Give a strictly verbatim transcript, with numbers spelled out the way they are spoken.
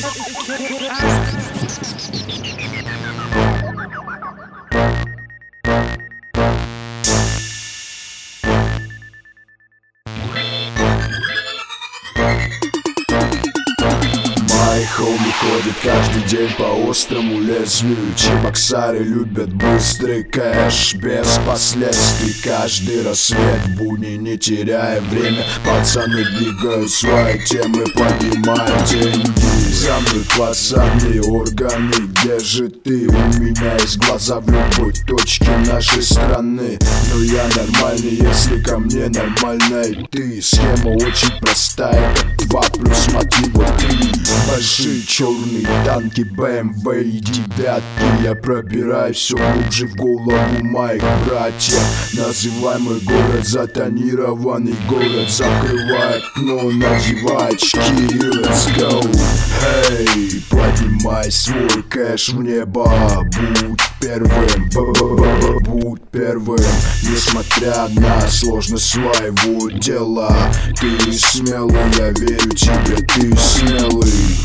Мои хоми ходят каждый день по острому лезвию. Чебоксары любят быстрый кэш без последствий. Каждый рассвет в будни, не теряя время, пацаны двигают свои темы, поднимают деньги. За мной пацаны, органы, где же ты? У меня есть глаза в любой точке нашей страны. Но я нормальный, если ко мне нормальная ты. Схема очень простая, как два плюс мотива три. Большие черные танки, бэ эм вэ и девятки. Я пробираюсь все глубже в голову моих братьев. Называй мой город затонированный город. Закрывай окно, надевай очки, let's go. Эй, поднимай свой кэш в небо. Будь первым, будь первым. Несмотря на сложность своего дела, ты смелый, я верю тебе, ты смелый.